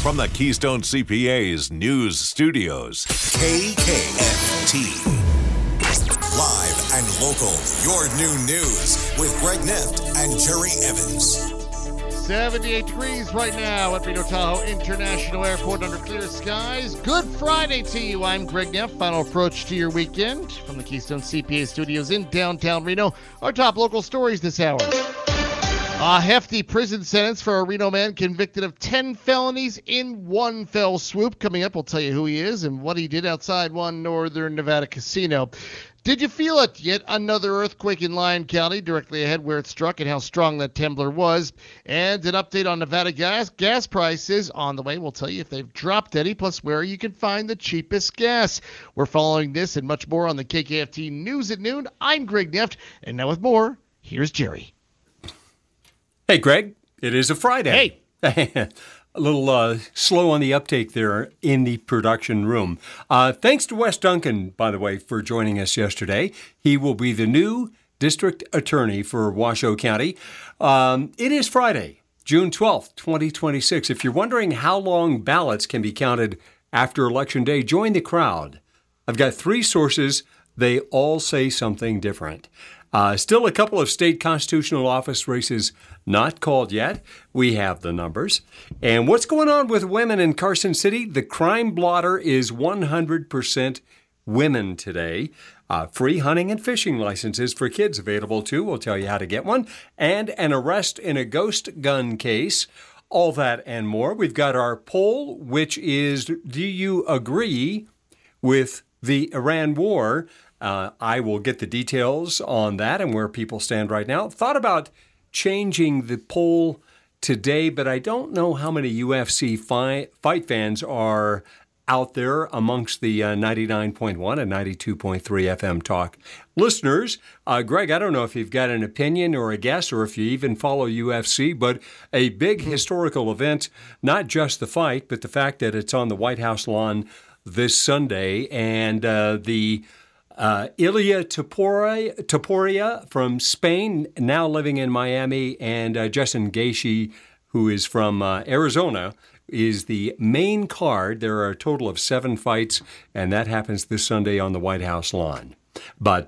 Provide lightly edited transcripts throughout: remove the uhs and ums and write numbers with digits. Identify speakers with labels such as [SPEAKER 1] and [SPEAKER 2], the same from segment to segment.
[SPEAKER 1] From the Keystone CPA's news studios, KKFT. Live and local, your new news with Greg Neff and Jerry Evans.
[SPEAKER 2] 78 degrees right now at Reno Tahoe International Airport under clear skies. Good Friday to you. I'm Greg Neff. Final approach to your weekend from the Keystone CPA studios in downtown Reno. Our top local stories this hour. A hefty prison sentence for a Reno man convicted of 10 felonies in one fell swoop. Coming up, we'll tell you who he is and what he did outside one Northern Nevada casino. Did you feel it? Yet another earthquake in Lyon County, directly ahead where it struck and how strong that temblor was. And an update on Nevada gas prices on the way. We'll tell you if they've dropped any, plus where you can find the cheapest gas. We're following this and much more on the KKFT News at Noon. I'm Greg Neff, and now with more, here's Jerry.
[SPEAKER 3] Hey, Greg, it is a Friday.
[SPEAKER 2] Hey.
[SPEAKER 3] A little slow on the uptake there in the production room. Thanks to Wes Duncan, by the way, for joining us yesterday. He will be the new district attorney for Washoe County. It is Friday, June 12th, 2026. If you're wondering how long ballots can be counted after Election Day, join the crowd. I've got 3 sources. They all say something different. Still a couple of state constitutional office races not called yet. We have the numbers. And what's going on with women in Carson City? The crime blotter is 100% women today. Free hunting and fishing licenses for kids available too. We'll tell you how to get one. And an arrest in a ghost gun case. All that and more. We've got our poll, which is, do you agree with the Iran war? I will get the details on that and where people stand right now. Thought about changing the poll today, but I don't know how many UFC fight fans are out there amongst the 99.1 and 92.3 FM talk listeners. Greg, I don't know if you've got an opinion or a guess or if you even follow UFC, but a big historical event, not just the fight, but the fact that it's on the White House lawn this Sunday, and the Ilia Topuria from Spain, now living in Miami, and Justin Gaethje, who is from Arizona, is the main card. There are a total of 7 fights, and that happens this Sunday on the White House lawn. But,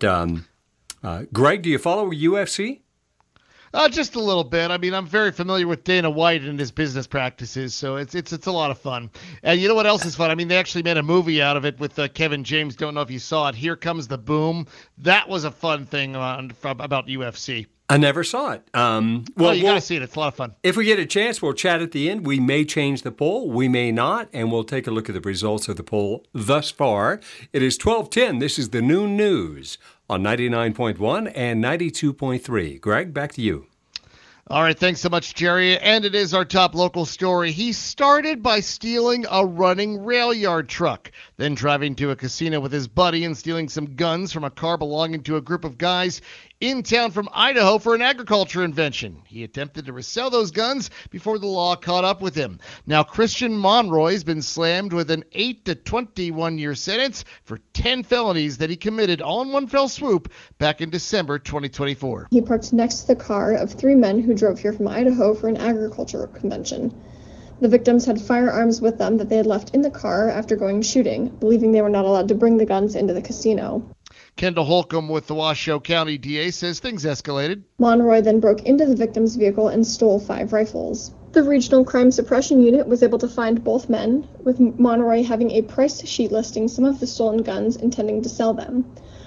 [SPEAKER 3] Greg, do you follow UFC?
[SPEAKER 2] Just a little bit. I mean, I'm very familiar with Dana White and his business practices, so it's a lot of fun. And you know what else is fun? I mean, they actually made a movie out of it with Kevin James. Don't know if you saw it. Here Comes the Boom. That was a fun thing about UFC.
[SPEAKER 3] I never saw it.
[SPEAKER 2] You got to see it. It's a lot of fun.
[SPEAKER 3] If we get a chance, we'll chat at the end. We may change the poll. We may not, and we'll take a look at the results of the poll thus far. It is 12:10. This is the Noon News on 99.1 and 92.3. Greg, back to you.
[SPEAKER 2] All right, thanks so much, Jerry. And it is our top local story. He started by stealing a running rail yard truck, then driving to a casino with his buddy and stealing some guns from a car belonging to a group of guys in town from Idaho for an agriculture invention. He attempted to resell those guns before the law caught up with him. Now, Christian Monroy has been slammed with an 8 to 21-year sentence for 10 felonies that he committed all in one fell swoop back in December 2024.
[SPEAKER 4] He parked next to the car of 3 men who drove here from Idaho for an agriculture convention. The victims had firearms with them that they had left in the car after going shooting, believing they were not allowed to bring the guns into the casino.
[SPEAKER 2] Kendall Holcomb with the Washoe County DA says things escalated.
[SPEAKER 4] Monroy then broke into the victim's vehicle and stole 5 rifles. The Regional Crime Suppression Unit was able to find both men, with Monroy having a price sheet listing some of the stolen guns, intending to sell them.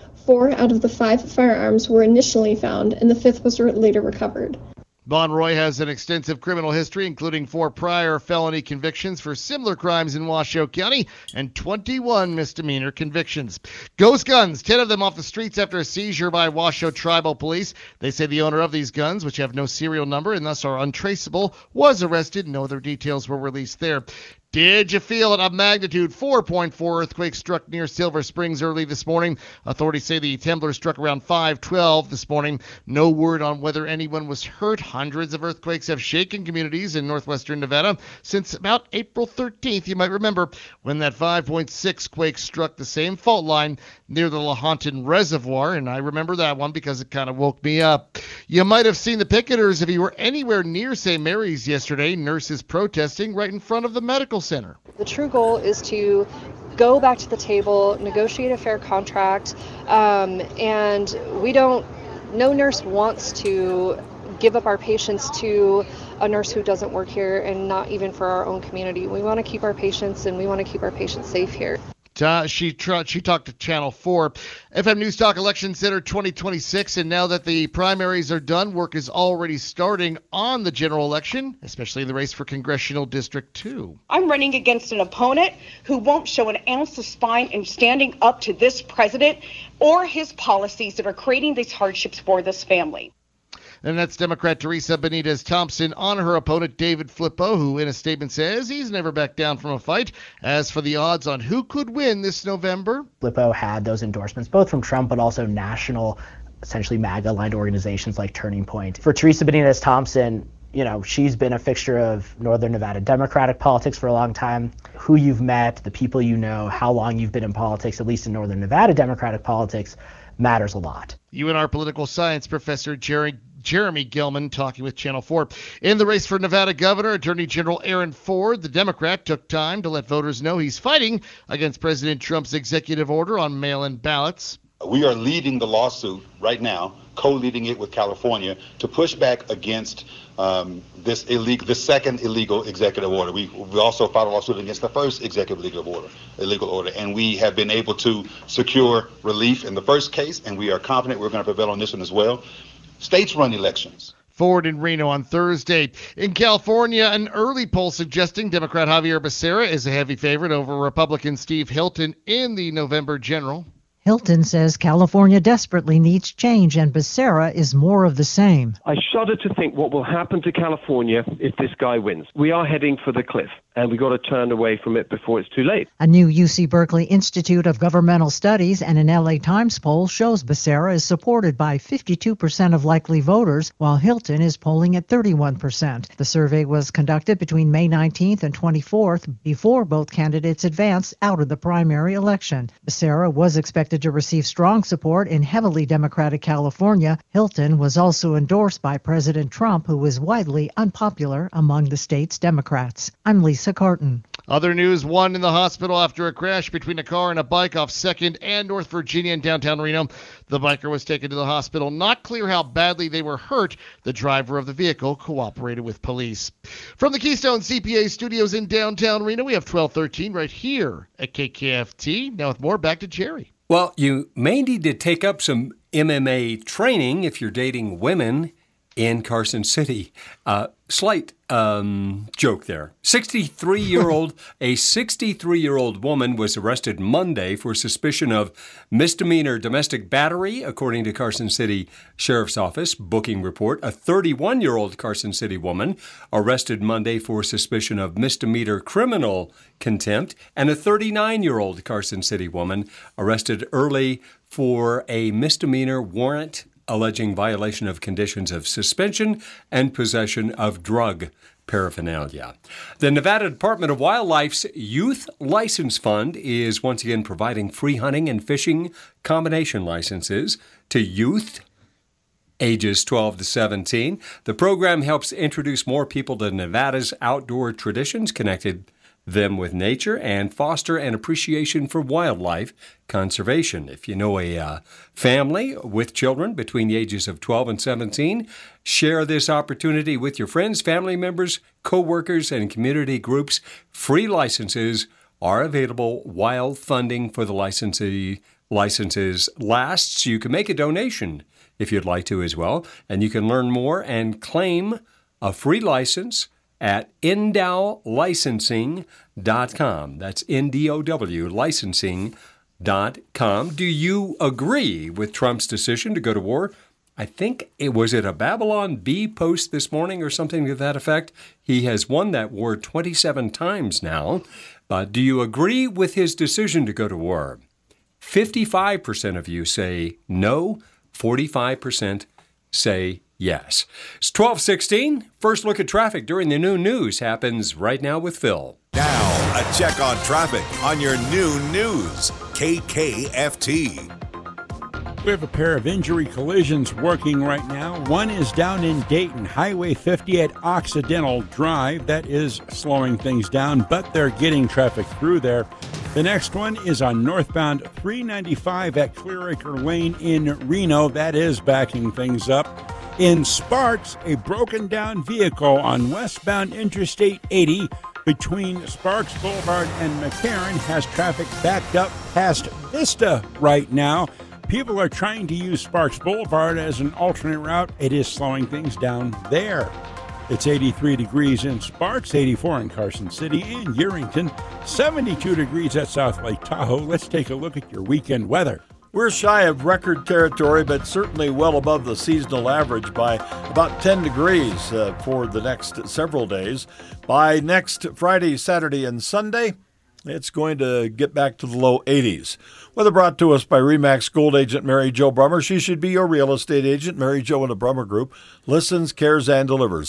[SPEAKER 4] 4 out of the 5 firearms were initially found, and the 5th was later recovered.
[SPEAKER 2] Monroy has an extensive criminal history, including 4 prior felony convictions for similar crimes in Washoe County and 21 misdemeanor convictions. Ghost guns, 10 of them off the streets after a seizure by Washoe Tribal Police. They say the owner of these guns, which have no serial number and thus are untraceable, was arrested. No other details were released there. Did you feel it? A magnitude 4.4 earthquake struck near Silver Springs early this morning. Authorities say the temblor struck around 5:12 this morning. No word on whether anyone was hurt. Hundreds of earthquakes have shaken communities in northwestern Nevada since about April 13th. You might remember when that 5.6 quake struck the same fault line near the Lahontan Reservoir, and I remember that one because it kind of woke me up. You might have seen the picketers if you were anywhere near St. Mary's yesterday. Nurses protesting right in front of the medical Center.
[SPEAKER 5] The true goal is to go back to the table, negotiate a fair contract, and no nurse wants to give up our patients to a nurse who doesn't work here, and not even for our own community. We want to keep our patients, and we want to keep our patients safe here.
[SPEAKER 2] She talked to Channel 4. FM News Talk Election Center 2026, and now that the primaries are done, work is already starting on the general election, especially in the race for Congressional District 2.
[SPEAKER 6] I'm running against an opponent who won't show an ounce of spine in standing up to this president or his policies that are creating these hardships for this family.
[SPEAKER 2] And that's Democrat Teresa Benitez Thompson on her opponent David Flippo, who in a statement says he's never backed down from a fight. As for the odds on who could win this November,
[SPEAKER 7] Flippo had those endorsements both from Trump but also national, essentially MAGA-aligned organizations like Turning Point. For Teresa Benitez Thompson, she's been a fixture of Northern Nevada Democratic politics for a long time. Who you've met, the people you know, how long you've been in politics, at least in Northern Nevada Democratic politics, matters a lot.
[SPEAKER 2] UNR political science professor Jeremy Gilman talking with Channel 4. In the race for Nevada governor, Attorney General Aaron Ford, the Democrat, took time to let voters know he's fighting against President Trump's executive order on mail-in ballots.
[SPEAKER 8] We are leading the lawsuit right now, co-leading it with California, to push back against the second illegal executive order. We also filed a lawsuit against the first executive illegal order, and we have been able to secure relief in the first case, and we are confident we're going to prevail on this one as well. States run elections.
[SPEAKER 2] Ford in Reno on Thursday. In California, an early poll suggesting Democrat Javier Becerra is a heavy favorite over Republican Steve Hilton in the November general.
[SPEAKER 9] Hilton says California desperately needs change, and Becerra is more of the same.
[SPEAKER 10] I shudder to think what will happen to California if this guy wins. We are heading for the cliff, and we've got to turn away from it before it's too late.
[SPEAKER 9] A new UC Berkeley Institute of Governmental Studies and an LA Times poll shows Becerra is supported by 52% of likely voters, while Hilton is polling at 31%. The survey was conducted between May 19th and 24th, before both candidates advanced out of the primary election. Becerra was expected to receive strong support in heavily Democratic California. Hilton was also endorsed by President Trump, who is widely unpopular among the state's Democrats. I'm Lisa Carton.
[SPEAKER 2] Other news, one in the hospital after a crash between a car and a bike off 2nd and North Virginia in downtown Reno. The biker was taken to the hospital. Not clear how badly they were hurt. The driver of the vehicle cooperated with police. From the Keystone CPA studios in downtown Reno, we have 1213 right here at KKFT. Now with more, back to Jerry.
[SPEAKER 3] Well, you may need to take up some MMA training if you're dating women in Carson City. Slight joke there. A 63-year-old woman was arrested Monday for suspicion of misdemeanor domestic battery, according to Carson City Sheriff's Office booking report. A 31-year-old Carson City woman arrested Monday for suspicion of misdemeanor criminal contempt, and a 39-year-old Carson City woman arrested early for a misdemeanor warrant alleging violation of conditions of suspension and possession of drug paraphernalia. The Nevada Department of Wildlife's Youth License Fund is once again providing free hunting and fishing combination licenses to youth ages 12 to 17. The program helps introduce more people to Nevada's outdoor traditions, connected them with nature, and foster an appreciation for wildlife conservation. If you know a family with children between the ages of 12 and 17, share this opportunity with your friends, family members, co-workers, and community groups. Free licenses are available while funding for the licenses lasts. You can make a donation if you'd like to as well, and you can learn more and claim a free license at endowlicensing.com. That's NDOW licensing.com. Do you agree with Trump's decision to go to war? I think it was a Babylon Bee post this morning or something to that effect. He has won that war 27 times now. Do you agree with his decision to go to war? 55% of you say no, 45% say yes. It's 12:16. First look at traffic during the noon news happens right now with Phil.
[SPEAKER 1] Now, a check on traffic on your noon news, KKFT.
[SPEAKER 11] We have a pair of injury collisions working right now. One is down in Dayton, Highway 50 at Occidental Drive. That is slowing things down, but they're getting traffic through there. The next one is on northbound 395 at Clearacre Lane in Reno. That is backing things up. In Sparks, a broken down vehicle on westbound Interstate 80 between Sparks Boulevard and McCarran has traffic backed up past Vista right now. People are trying to use Sparks Boulevard as an alternate route. It is slowing things down there. It's 83 degrees in Sparks, 84 in Carson City and Yerington, 72 degrees at South Lake Tahoe. Let's take a look at your weekend weather.
[SPEAKER 12] We're shy of record territory, but certainly well above the seasonal average by about 10 degrees for the next several days. By next Friday, Saturday, and Sunday, it's going to get back to the low 80s. Weather brought to us by RE/MAX Gold agent Mary Jo Brummer. She should be your real estate agent. Mary Jo and the Brummer Group listens, cares, and delivers.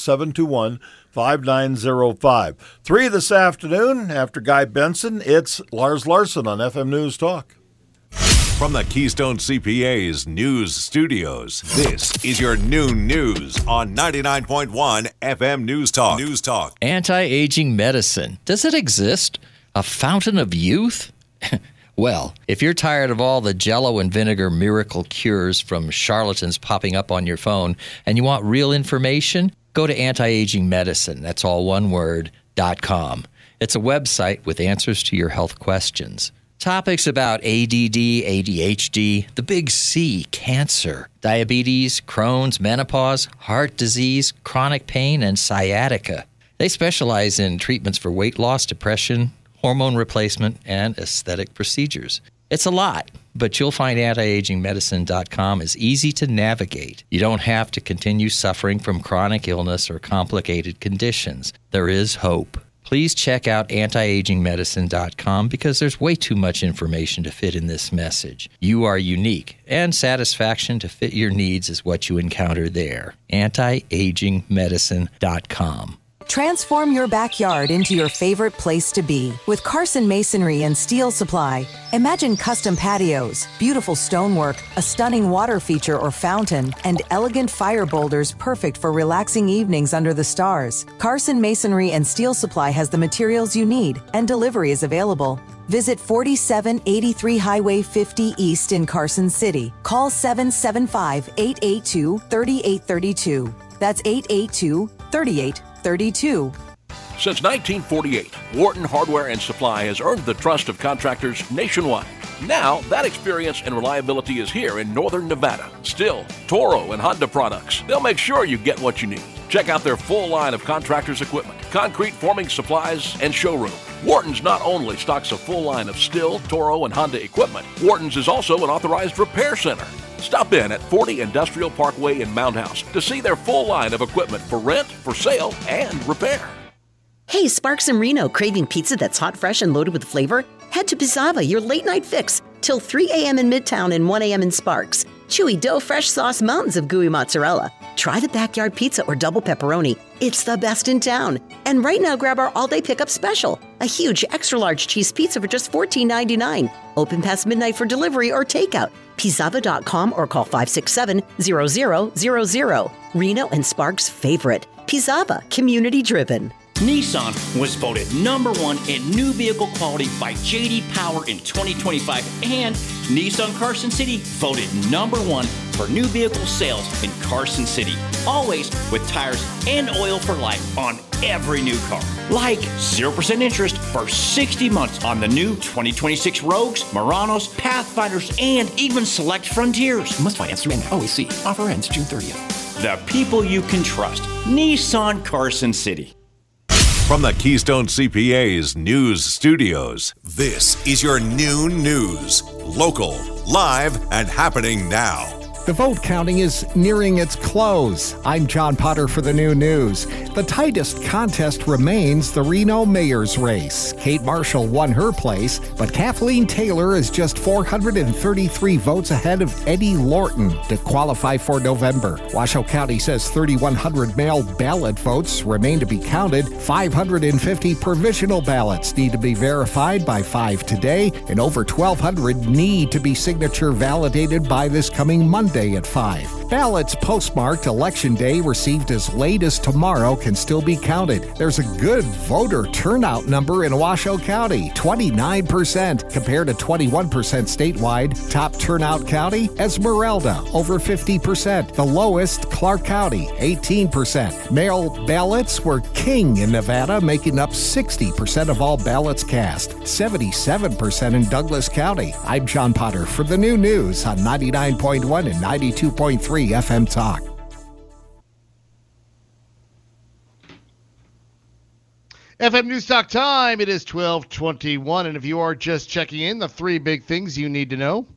[SPEAKER 12] 721-5905. 3 this afternoon, after Guy Benson, it's Lars Larson on FM News Talk.
[SPEAKER 1] From the Keystone CPA's News Studios, this is your noon news on 99.1 FM News Talk. News Talk.
[SPEAKER 13] Anti-aging medicine. Does it exist? A fountain of youth? Well, if you're tired of all the Jell-O and vinegar miracle cures from charlatans popping up on your phone and you want real information, go to Anti-Aging Medicine. That's all one word, .com. It's a website with answers to your health questions. Topics about ADD, ADHD, the big C, cancer, diabetes, Crohn's, menopause, heart disease, chronic pain, and sciatica. They specialize in treatments for weight loss, depression, hormone replacement, and aesthetic procedures. It's a lot, but you'll find antiagingmedicine.com is easy to navigate. You don't have to continue suffering from chronic illness or complicated conditions. There is hope. Please check out antiagingmedicine.com because there's way too much information to fit in this message. You are unique, and satisfaction to fit your needs is what you encounter there. Antiagingmedicine.com.
[SPEAKER 14] Transform your backyard into your favorite place to be with Carson Masonry and Steel Supply. Imagine custom patios, beautiful stonework, a stunning water feature or fountain, and elegant fire boulders perfect for relaxing evenings under the stars. Carson Masonry and Steel Supply has the materials you need, and delivery is available. Visit 4783 Highway 50 East in Carson City. Call 775-882-3832. That's 882-3832.
[SPEAKER 15] Since 1948, Wharton Hardware and Supply has earned the trust of contractors nationwide. Now, that experience and reliability is here in Northern Nevada. Still, Toro and Honda products. They'll make sure you get what you need. Check out their full line of contractors' equipment, concrete forming supplies, and showroom. Wharton's not only stocks a full line of Stihl, Toro, and Honda equipment, Wharton's is also an authorized repair center. Stop in at 40 Industrial Parkway in Mound House to see their full line of equipment for rent, for sale, and repair.
[SPEAKER 16] Hey, Sparks and Reno, craving pizza that's hot, fresh, and loaded with flavor? Head to Pizzava, your late-night fix, till 3 a.m. in Midtown and 1 a.m. in Sparks. Chewy dough, fresh sauce, mountains of gooey mozzarella. Try the backyard pizza or double pepperoni. It's the best in town. And right now, grab our all-day pickup special. A huge extra-large cheese pizza for just $14.99. Open past midnight for delivery or takeout. Pizzava.com or call 567-0000. Reno and Sparks' favorite. Pizzava, community-driven.
[SPEAKER 17] Nissan was voted #1 in new vehicle quality by J.D. Power in 2025, and Nissan Carson City voted #1 for new vehicle sales in Carson City. Always with tires and oil for life on every new car. Like 0% interest for 60 months on the new 2026 Rogues, Muranos, Pathfinders, and even select Frontiers. Must finance through OEC. Offer ends June 30th. The people you can trust. Nissan Carson City.
[SPEAKER 1] From the Keystone CPA's News Studios, this is your noon news. Local, live, and happening now.
[SPEAKER 18] The vote counting is nearing its close. I'm John Potter for the New News. The tightest contest remains the Reno mayor's race. Kate Marshall won her place, but Kathleen Taylor is just 433 votes ahead of Eddie Lorton to qualify for November. Washoe County says 3,100 mail ballot votes remain to be counted. 550 provisional ballots need to be verified by 5 today, and over 1,200 need to be signature validated by this coming Monday at 5. Ballots postmarked Election Day received as late as tomorrow can still be counted. There's a good voter turnout number in Washoe County, 29% compared to 21% statewide. Top turnout county, Esmeralda, over 50%. The lowest, Clark County, 18%. Mail ballots were king in Nevada, making up 60% of all ballots cast, 77% in Douglas County. I'm John Potter for the New News on 99.1 and 92.3 FM Talk.
[SPEAKER 2] FM News Talk time. It is 12:21, and if you are just checking in, the three big things you need to know.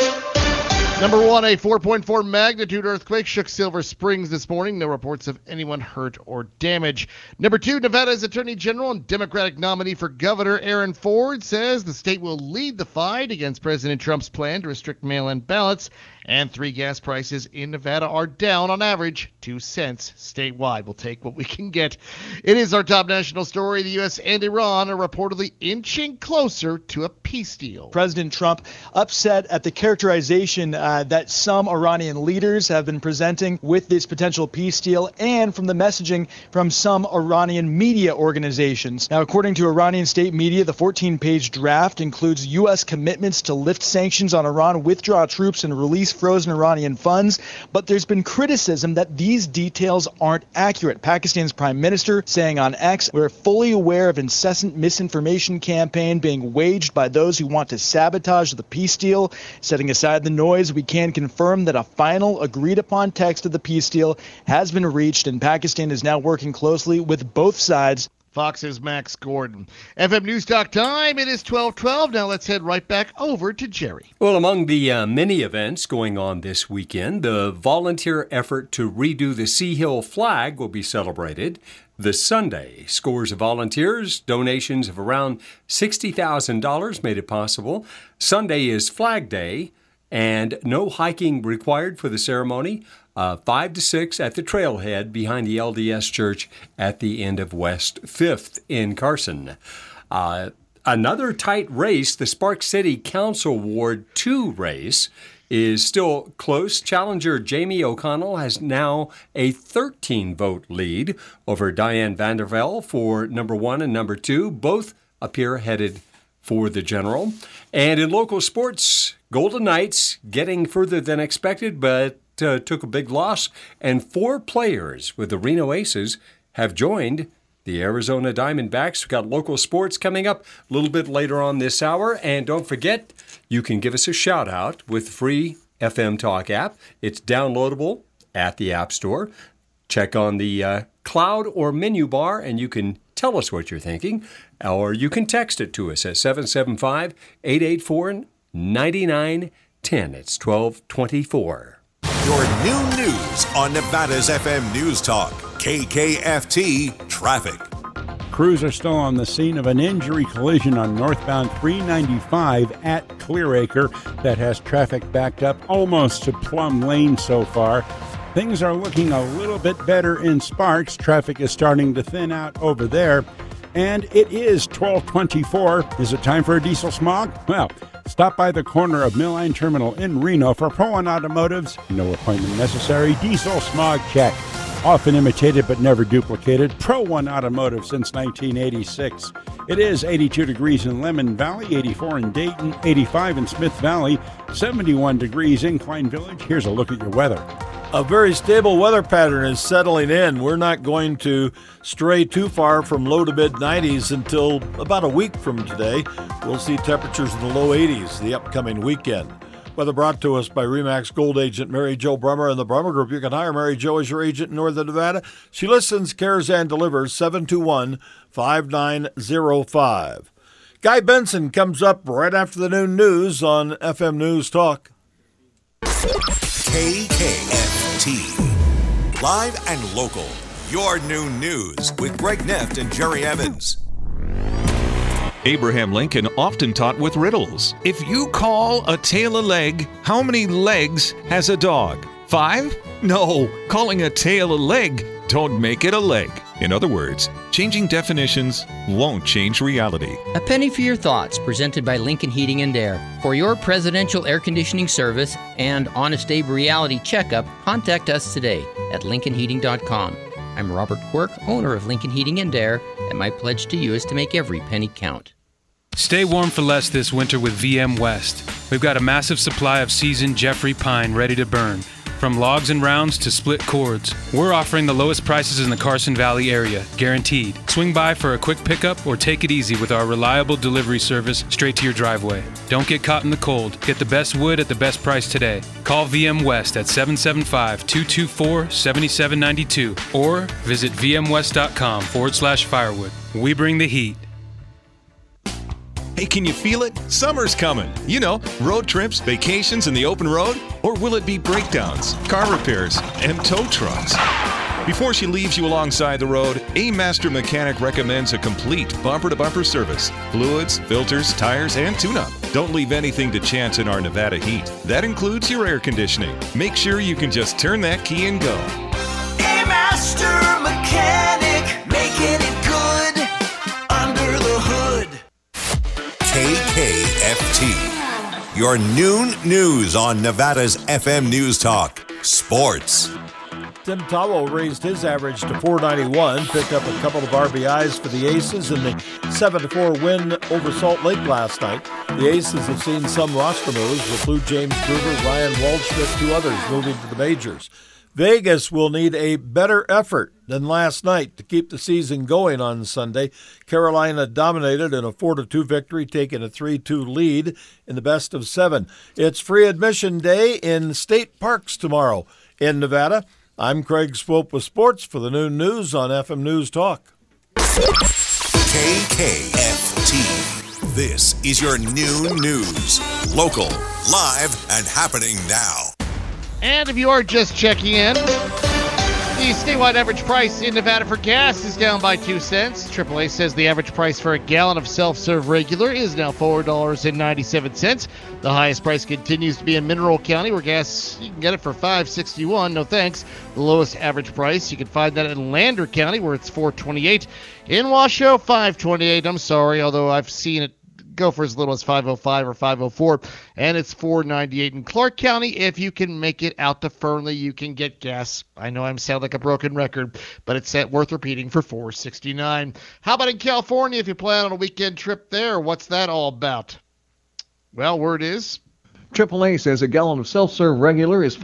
[SPEAKER 2] Number one, a 4.4 magnitude earthquake shook Silver Springs this morning. No reports of anyone hurt or damaged. Number two, Nevada's Attorney General and Democratic nominee for governor Aaron Ford says the state will lead the fight against President Trump's plan to restrict mail-in ballots. And three, gas prices in Nevada are down on average 2 cents statewide. We'll take what we can get. It is our top national story. The U.S. and Iran are reportedly inching closer to a peace deal.
[SPEAKER 19] President Trump upset at the characterization that some Iranian leaders have been presenting with this potential peace deal and from the messaging from some Iranian media organizations. Now, according to Iranian state media, the 14-page draft includes U.S. commitments to lift sanctions on Iran, withdraw troops, and release frozen Iranian funds, but there's been criticism that these details aren't accurate. Pakistan's prime minister saying on X, "We're fully aware of incessant misinformation campaign being waged by those who want to sabotage the peace deal. Setting aside the noise, we can confirm that a final agreed-upon text of the peace deal has been reached, and Pakistan is now working closely with both sides."
[SPEAKER 2] Fox's Max Gordon. FM News Talk time. It is 12:12. Now let's head right back over to Jerry.
[SPEAKER 3] Well, among the many events going on this weekend, the volunteer effort to redo the Sea Hill flag will be celebrated this Sunday. Scores of volunteers, donations of around $60,000 made it possible. Sunday is Flag Day, and no hiking required for the ceremony. 5 to 6 at the trailhead behind the LDS Church at the end of West 5th in Carson. Another tight race, the Spark City Council Ward 2 race, is still close. Challenger Jamie O'Connell has now a 13-vote lead over Diane Vandervelde for number 1 and number 2. Both appear headed for the general. And in local sports, Golden Knights getting further than expected, but took a big loss, and 4 players with the Reno Aces have joined the Arizona Diamondbacks. We've got local sports coming up a little bit later on this hour, and don't forget, you can give us a shout-out with the free FM Talk app. It's downloadable at the App Store. Check on the cloud or menu bar, and you can tell us what you're thinking, or you can text it to us at 775-884-9910. It's 1224.
[SPEAKER 1] Your new news on Nevada's FM News Talk, KKFT Traffic.
[SPEAKER 11] Crews are still on the scene of an injury collision on northbound 395 at Clearacre that has traffic backed up almost to Plum Lane so far. Things are looking a little bit better in Sparks. Traffic is starting to thin out over there. And it is 12:24. Is it time for a diesel smog? Well, stop by the corner of Milline Terminal in Reno for Pro One Automotive's no appointment necessary diesel smog check. Often imitated but never duplicated. Pro One Automotive since 1986. It is 82 degrees in Lemon Valley, 84 in Dayton, 85 in Smith Valley, 71 degrees in Klein Village. Here's a look at your weather.
[SPEAKER 12] A very stable weather pattern is settling in. We're not going to stray too far from low to mid-90s until about a week from today. We'll see temperatures in the low 80s the upcoming weekend. Weather brought to us by RE/MAX Gold agent Mary Jo Brummer and the Brummer Group. You can hire Mary Jo as your agent in Northern Nevada. She listens, cares, and delivers. 721-5905. Guy Benson comes up right after the noon news on FM News Talk.
[SPEAKER 1] KKFT. Live and local. Your new news with Greg Neft and Jerry Evans.
[SPEAKER 20] Abraham Lincoln often taught with riddles. If you call a tail a leg, how many legs has a dog? 5? No, calling a tail a leg don't make it a leg. In other words, changing definitions won't change reality.
[SPEAKER 21] A penny for your thoughts, presented by Lincoln Heating and Air. For your presidential air conditioning service and Honest Abe reality checkup, contact us today at lincolnheating.com. I'm Robert Quirk, owner of Lincoln Heating and Air, and my pledge to you is to make every penny count.
[SPEAKER 22] Stay warm for less this winter with VM West. We've got a massive supply of seasoned Jeffrey pine ready to burn. From logs and rounds to split cords, we're offering the lowest prices in the Carson Valley area, guaranteed. Swing by for a quick pickup or take it easy with our reliable delivery service straight to your driveway. Don't get caught in the cold. Get the best wood at the best price today. Call VM West at 775-224-7792 or visit vmwest.com/firewood. We bring the heat.
[SPEAKER 20] Hey, can you feel it? Summer's coming. You know, road trips, vacations in the open road? Or will it be breakdowns, car repairs, and tow trucks? Before she leaves you alongside the road, A Master Mechanic recommends a complete bumper-to-bumper service. Fluids, filters, tires, and tune-up. Don't leave anything to chance in our Nevada heat. That includes your air conditioning. Make sure you can just turn that key and go.
[SPEAKER 23] A Master Mechanic, making it good under the hood.
[SPEAKER 1] KKFT. Your noon news on Nevada's FM News Talk. Sports.
[SPEAKER 12] Tim Towell raised his average to .491, picked up a couple of RBIs for the Aces in the 7-4 win over Salt Lake last night. The Aces have seen some roster moves with Lou James Gruber, Ryan Waldschmidt, 2 others moving to the majors. Vegas will need a better effort than last night to keep the season going on Sunday. Carolina dominated in a 4-2 victory, taking a 3-2 lead in the best of 7. It's free admission day in state parks tomorrow in Nevada. I'm Craig Swope with sports for the noon news on FM News Talk.
[SPEAKER 1] KKFT. This is your noon news. Local, live, and happening now.
[SPEAKER 2] And if you are just checking in, the statewide average price in Nevada for gas is down by 2 cents. AAA says the average price for a gallon of self-serve regular is now $4.97. The highest price continues to be in Mineral County, where gas, you can get it for $5.61. No thanks. The lowest average price, you can find that in Lander County, where it's $4.28. In Washoe, $5.28. I'm sorry, although I've seen it go for as little as $5.05 or $5.04, and it's $4.98 in Clark County. If you can make it out to Fernley, you can get gas. I know I sound like a broken record, but it's worth repeating for $4.69. How about in California if you plan on a weekend trip there? What's that all about? Well, word is
[SPEAKER 24] AAA says a gallon of self-serve regular is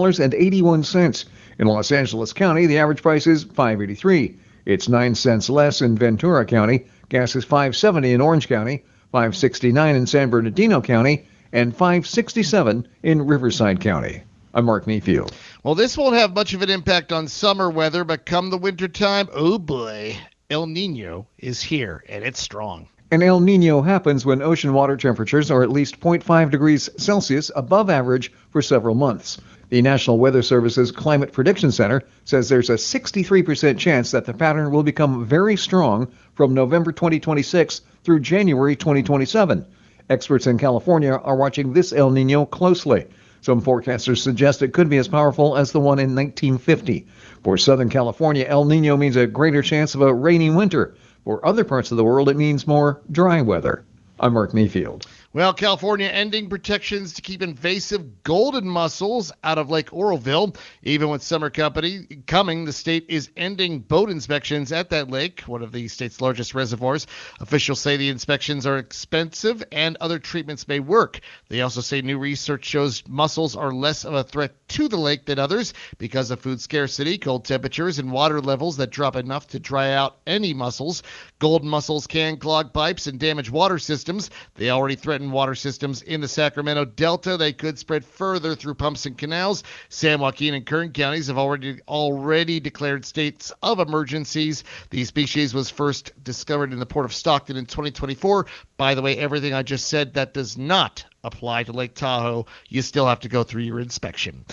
[SPEAKER 24] $5.81. In Los Angeles County, the average price is $5.83. It's 9 cents less in Ventura County. Gas is $5.70 in Orange County, $5.69 in San Bernardino County, and $5.67 in Riverside County. I'm Mark Mayfield.
[SPEAKER 2] Well, this won't have much of an impact on summer weather, but come the wintertime, oh boy, El Nino is here, and it's strong.
[SPEAKER 24] An El Nino happens when ocean water temperatures are at least 0.5 degrees Celsius above average for several months. The National Weather Service's Climate Prediction Center says there's a 63% chance that the pattern will become very strong from November 2026 through January 2027. Experts in California are watching this El Nino closely. Some forecasters suggest it could be as powerful as the one in 1950. For Southern California, El Nino means a greater chance of a rainy winter. For other parts of the world, it means more dry weather. I'm Mark Mayfield.
[SPEAKER 2] Well, California ending protections to keep invasive golden mussels out of Lake Oroville. Even with summer coming, the state is ending boat inspections at that lake, one of the state's largest reservoirs. Officials say the inspections are expensive and other treatments may work. They also say new research shows mussels are less of a threat to the lake than others because of food scarcity, cold temperatures, and water levels that drop enough to dry out any mussels. Golden mussels can clog pipes and damage water systems. They already threaten water systems in the Sacramento Delta. They could spread further through pumps and canals. San Joaquin and Kern counties have already declared states of emergencies. The species was first discovered in the port of Stockton in 2024. By the way, everything I just said, that does not apply to Lake Tahoe. You still have to go through your inspection.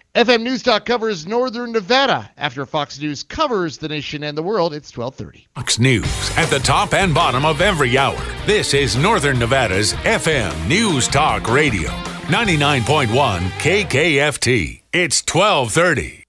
[SPEAKER 2] FM News Talk covers Northern Nevada. After Fox News covers the nation and the world, it's 12:30.
[SPEAKER 1] Fox News at the top and bottom of every hour. This is Northern Nevada's FM News Talk Radio. 99.1 KKFT. It's 12:30.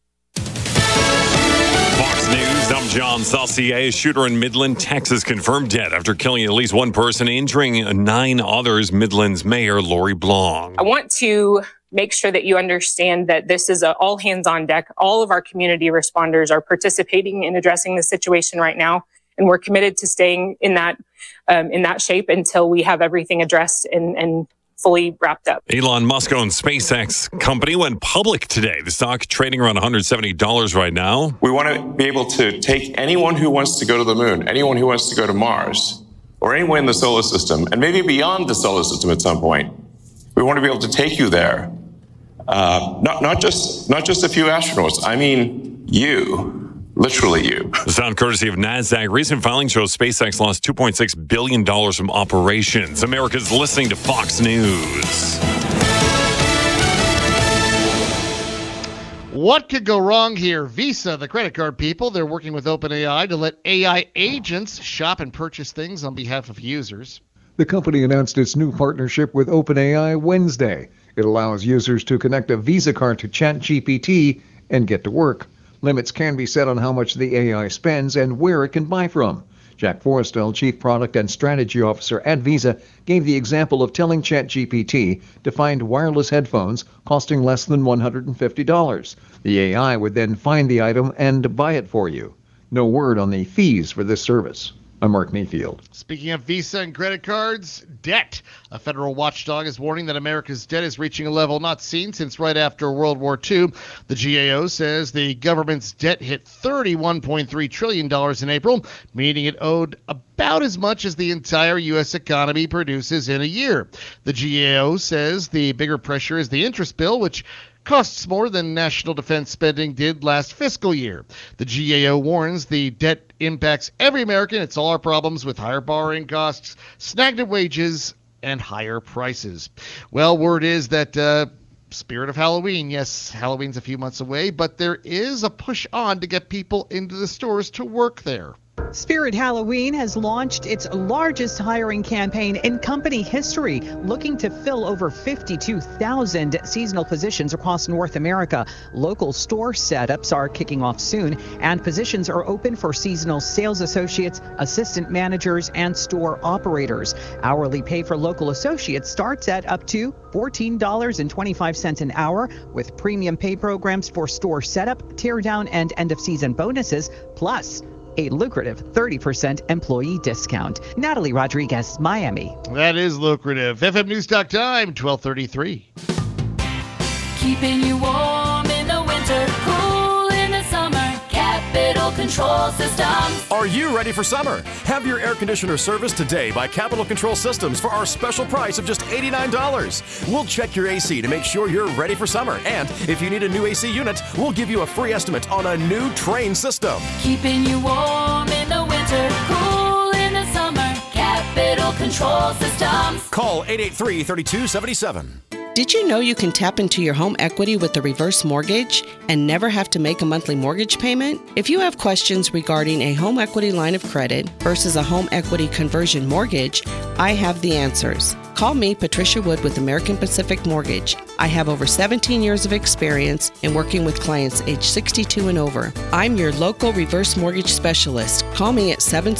[SPEAKER 4] Fox News, I'm John Saucier. A shooter in Midland, Texas confirmed dead after killing at least one person, injuring 9 others, Midland's Mayor Lori Blanc.
[SPEAKER 5] I want to make sure that you understand that this is all hands on deck. All of our community responders are participating in addressing the situation right now, and we're committed to staying in that shape until we have everything addressed and fully wrapped up.
[SPEAKER 4] Elon Musk-owned SpaceX company went public today. The stock trading around $170 right now.
[SPEAKER 6] We want to be able to take anyone who wants to go to the moon, anyone who wants to go to Mars, or anywhere in the solar system, and maybe beyond the solar system at some point. We want to be able to take you there. Not just a few astronauts. I mean, you, literally you.
[SPEAKER 4] The sound courtesy of NASDAQ. Recent filings show SpaceX lost $2.6 billion from operations. America's listening to Fox News.
[SPEAKER 2] What could go wrong here? Visa, the credit card people, they're working with OpenAI to let AI agents shop and purchase things on behalf of users.
[SPEAKER 24] The company announced its new partnership with OpenAI Wednesday. It allows users to connect a Visa card to ChatGPT and get to work. Limits can be set on how much the AI spends and where it can buy from. Jack Forrestal, Chief Product and Strategy Officer at Visa, gave the example of telling ChatGPT to find wireless headphones costing less than $150. The AI would then find the item and buy it for you. No word on the fees for this service. I'm Mark Mayfield.
[SPEAKER 2] Speaking of Visa and credit cards, debt. A federal watchdog is warning that America's debt is reaching a level not seen since right after World War II. The GAO says the government's debt hit $31.3 trillion in April, meaning it owed about as much as the entire U.S. economy produces in a year. The GAO says the bigger pressure is the interest bill, which costs more than national defense spending did last fiscal year. The GAO warns the debt impacts every American. It's all our problems with higher borrowing costs, stagnant wages, and higher prices. Well, word is that spirit of Halloween. Yes, Halloween's a few months away, but there is a push on to get people into the stores to work there.
[SPEAKER 7] Spirit Halloween has launched its largest hiring campaign in company history, looking to fill over 52,000 seasonal positions across North America. Local store setups are kicking off soon, and positions are open for seasonal sales associates, assistant managers, and store operators. Hourly pay for local associates starts at up to $14.25 an hour, with premium pay programs for store setup, teardown, and end-of-season bonuses, plus a lucrative 30% employee discount. Natalie Rodriguez, Miami.
[SPEAKER 2] That is lucrative. FM News Talk time, 12:33.
[SPEAKER 25] Keeping you warm in the winter, cool in the summer. Capital Control Systems.
[SPEAKER 26] Are you ready for summer? Have your air conditioner serviced today by Capital Control Systems for our special price of just $89. We'll check your AC to make sure you're ready for summer. And if you need a new AC unit, we'll give you a free estimate on a new Trane system.
[SPEAKER 25] Keeping you warm in the winter, cool in the summer. Capital Control Systems.
[SPEAKER 26] Call 883-3277.
[SPEAKER 27] Did you know you can tap into your home equity with a reverse mortgage and never have to make a monthly mortgage payment? If you have questions regarding a home equity line of credit versus a home equity conversion mortgage, I have the answers. Call me, Patricia Wood, with American Pacific Mortgage. I have over 17 years of experience in working with clients age 62 and over. I'm your local reverse mortgage specialist. Call me at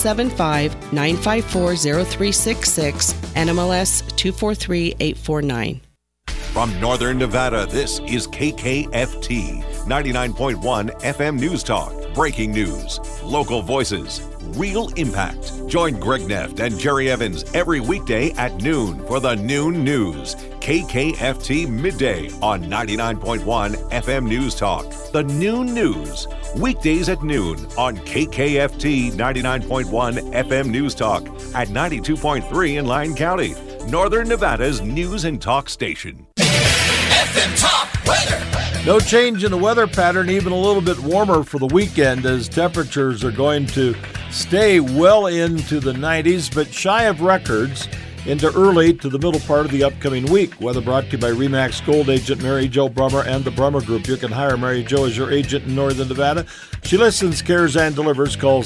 [SPEAKER 27] 775-954-0366, NMLS 243849.
[SPEAKER 1] From Northern Nevada, this is KKFT 99.1 FM News Talk. Breaking news, local voices, real impact. Join Greg Neft and Jerry Evans every weekday at noon for the Noon News. KKFT Midday on 99.1 FM News Talk. The Noon News, weekdays at noon on KKFT 99.1 FM News Talk at 92.3 in Lyon County. Northern Nevada's news and talk station.
[SPEAKER 23] FM Talk Weather.
[SPEAKER 12] No change in the weather pattern, even a little bit warmer for the weekend as temperatures are going to stay well into the 90s, but shy of records into early to the middle part of the upcoming week. Weather brought to you by RE/MAX Gold agent Mary Jo Brummer and the Brummer Group. You can hire Mary Jo as your agent in Northern Nevada. She listens, cares, and delivers. Call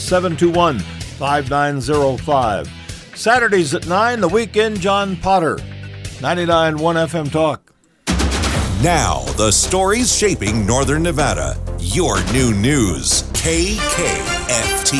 [SPEAKER 12] 721-5905. Saturdays at 9, the weekend, John Potter. 99.1 FM Talk.
[SPEAKER 1] Now, the stories shaping Northern Nevada. Your new news, KKFT.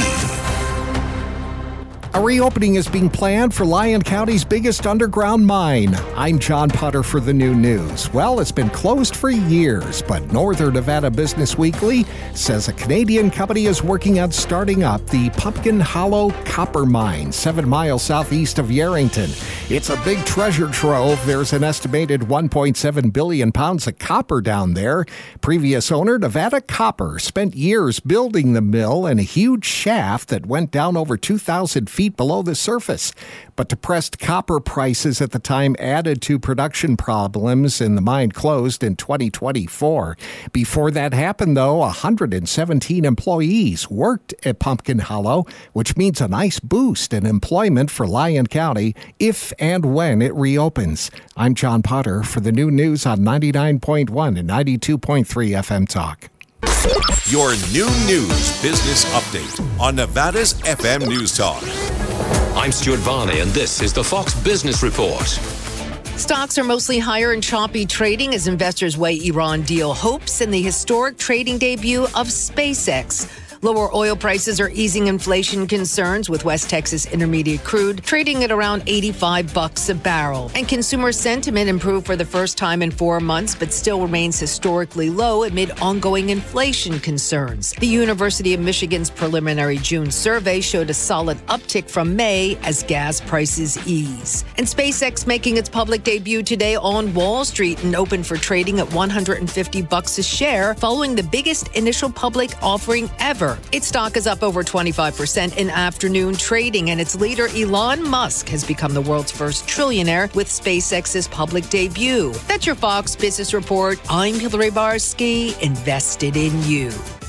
[SPEAKER 18] A reopening is being planned for Lyon County's biggest underground mine. I'm John Potter for the new news. Well, it's been closed for years, but Northern Nevada Business Weekly says a Canadian company is working on starting up the Pumpkin Hollow Copper Mine, 7 miles southeast of Yerington. It's a big treasure trove. There's an estimated 1.7 billion pounds of copper down there. Previous owner, Nevada Copper, spent years building the mill and a huge shaft that went down over 2,000 feet below the surface. But depressed copper prices at the time added to production problems, and the mine closed in 2024. Before that happened, though, 117 employees worked at Pumpkin Hollow, which means a nice boost in employment for Lyon County if and when it reopens. I'm John Potter for the new news on 99.1 and 92.3 FM Talk.
[SPEAKER 1] Your new news business update on Nevada's FM News Talk.
[SPEAKER 8] I'm Stuart Varney, and this is the Fox Business Report.
[SPEAKER 9] Stocks are mostly higher in choppy trading as investors weigh Iran deal hopes and the historic trading debut of SpaceX. Lower oil prices are easing inflation concerns, with West Texas Intermediate crude trading at around $85 a barrel. And consumer sentiment improved for the first time in 4 months, but still remains historically low amid ongoing inflation concerns. The University of Michigan's preliminary June survey showed a solid uptick from May as gas prices ease. And SpaceX making its public debut today on Wall Street and open for trading at $150 a share, following the biggest initial public offering ever. Its stock is up over 25% in afternoon trading, and its leader, Elon Musk, has become the world's first trillionaire with SpaceX's public debut. That's your Fox Business Report. I'm Hillary Barsky, invested in you.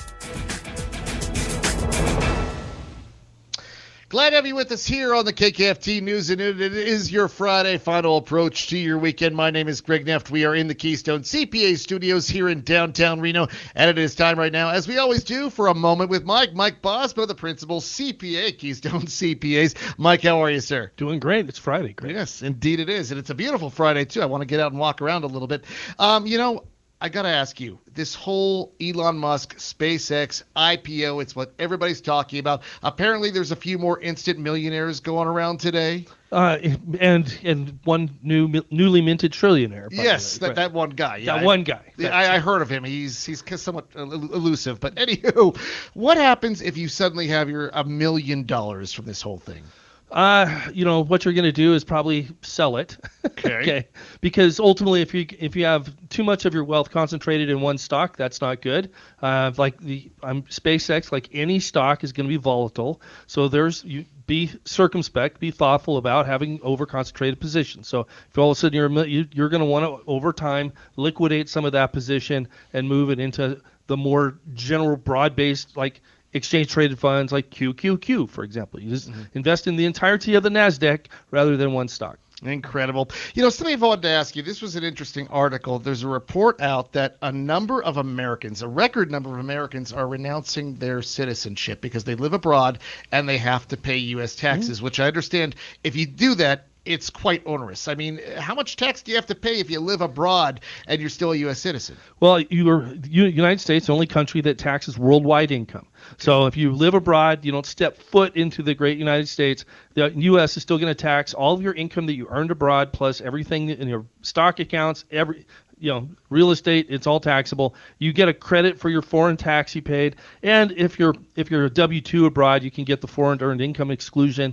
[SPEAKER 2] Glad to have you with us here on the KKFT News and It is your Friday final approach to your weekend. My name is Greg Neff. We are in the Keystone CPA studios here in downtown Reno, and it is time right now, as we always do, for a moment with Mike Bosbo, the principal CPA, Keystone CPAs. Mike, how are you, sir?
[SPEAKER 10] Doing great. It's Friday. Great.
[SPEAKER 2] Yes, indeed it is, and it's a beautiful Friday, too. I want to get out and walk around a little bit. I got to ask you, this whole Elon Musk, SpaceX, IPO, it's what everybody's talking about. Apparently, there's a few more instant millionaires going around today.
[SPEAKER 10] And one newly minted trillionaire.
[SPEAKER 2] Yes, that one guy.
[SPEAKER 10] Yeah, that one guy.
[SPEAKER 2] I heard of him. He's somewhat elusive. But anywho, what happens if you suddenly have your $1 million from this whole thing?
[SPEAKER 10] What you're going to do is probably sell it.
[SPEAKER 2] Okay.
[SPEAKER 10] Because ultimately, if you have too much of your wealth concentrated in one stock, that's not good. SpaceX, like any stock, is going to be volatile. So be circumspect, be thoughtful about having over-concentrated positions. So if all of a sudden you're going to want to, over time, liquidate some of that position and move it into the more general, broad-based, like exchange-traded funds like QQQ, for example. You just invest in the entirety of the NASDAQ rather than one stock.
[SPEAKER 2] Incredible. Something I wanted to ask you, this was an interesting article. There's a report out that a record number of Americans are renouncing their citizenship because they live abroad and they have to pay U.S. taxes, which I understand if you do that, it's quite onerous. I mean, how much tax do you have to pay if you live abroad and you're still a U.S. citizen?
[SPEAKER 10] Well, United States, the only country that taxes worldwide income. So if you live abroad, you don't step foot into the great United States, the U.S. is still going to tax all of your income that you earned abroad, plus everything in your stock accounts, real estate, it's all taxable. You get a credit for your foreign tax you paid, and if you're a W-2 abroad, you can get the foreign earned income exclusion,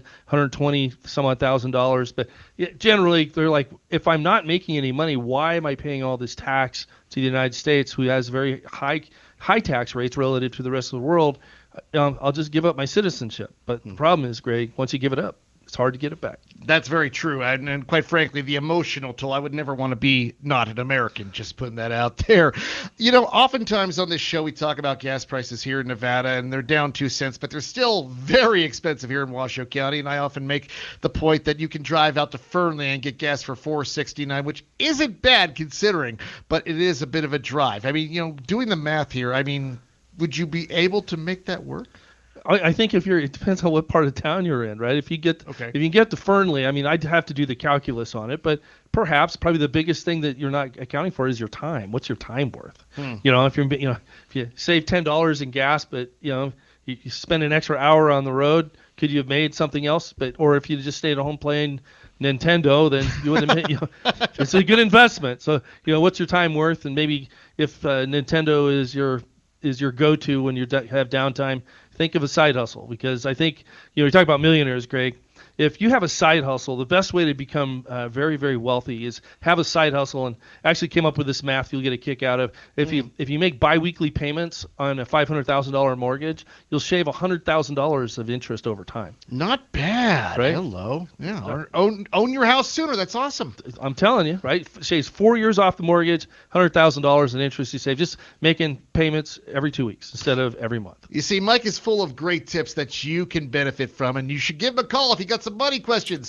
[SPEAKER 10] $120,000. But generally, they're like, if I'm not making any money, why am I paying all this tax to the United States, who has very high tax rates relative to the rest of the world? I'll just give up my citizenship. But the problem is, Greg, once you give it up, It's hard to get it back.
[SPEAKER 2] That's very true. And quite frankly, the emotional toll, I would never want to be not an American, just putting that out there. Oftentimes on this show, we talk about gas prices here in Nevada, and they're down 2 cents, but they're still very expensive here in Washoe County. And I often make the point that you can drive out to Fernley and get gas for $4.69, which isn't bad considering, but it is a bit of a drive. I mean, doing the math here, would you be able to make that work?
[SPEAKER 10] I think it depends on what part of town you're in, right? If you get to Fernley, I'd have to do the calculus on it, but probably the biggest thing that you're not accounting for is your time. What's your time worth? If you save $10 in gas, but you spend an extra hour on the road, could you have made something else? Or if you just stayed at home playing Nintendo, then you wouldn't have it's a good investment. So, what's your time worth? And maybe if Nintendo is your go-to when you have downtime, think of a side hustle, because I think, you talk about millionaires, Greg. If you have a side hustle, the best way to become very, very wealthy is have a side hustle. And actually came up with this math you'll get a kick out of. If you make biweekly payments on a $500,000 mortgage, you'll shave $100,000 of interest over time.
[SPEAKER 2] Not bad.
[SPEAKER 10] Right?
[SPEAKER 2] Hello. Yeah. Or own your house sooner. That's awesome.
[SPEAKER 10] I'm telling you, right? Shaves 4 years off the mortgage, $100,000 in interest you save, just making payments every 2 weeks instead of every month.
[SPEAKER 2] You see, Mike is full of great tips that you can benefit from, and you should give him a call if you got some money questions.